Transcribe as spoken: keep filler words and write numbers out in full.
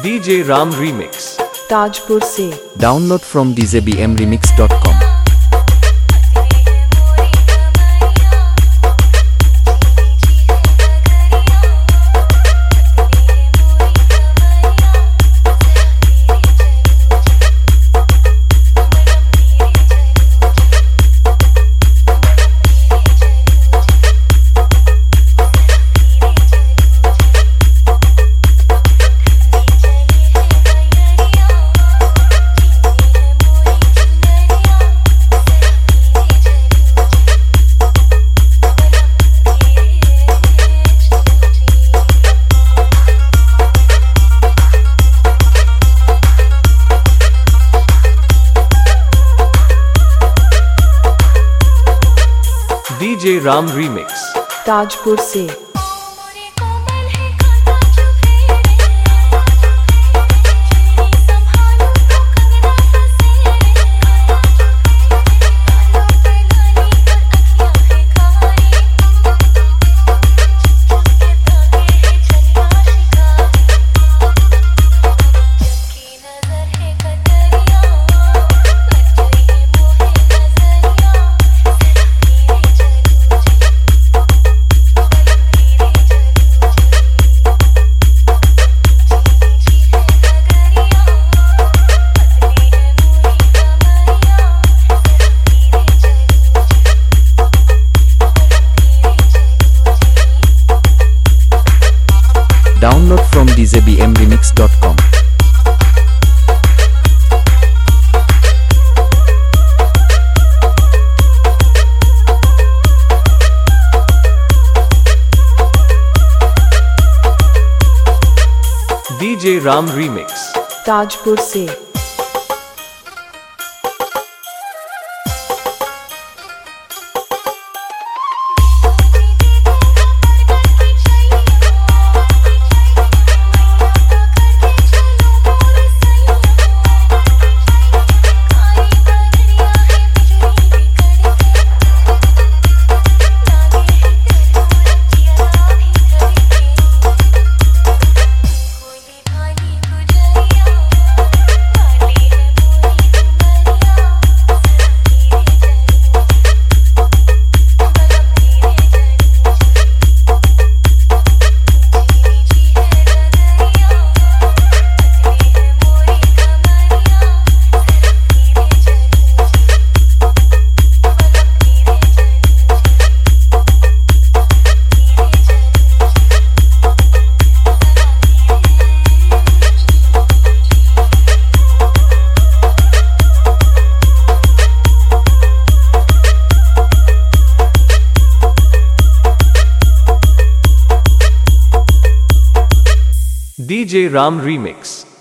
DJ Ram remix Tajpur से। Download from D J B M remix dot com. DJ Ram remix Tajpur से। Download from D J B M remix dot com. DJ Ram remix Tajpur से। DJ Ram remix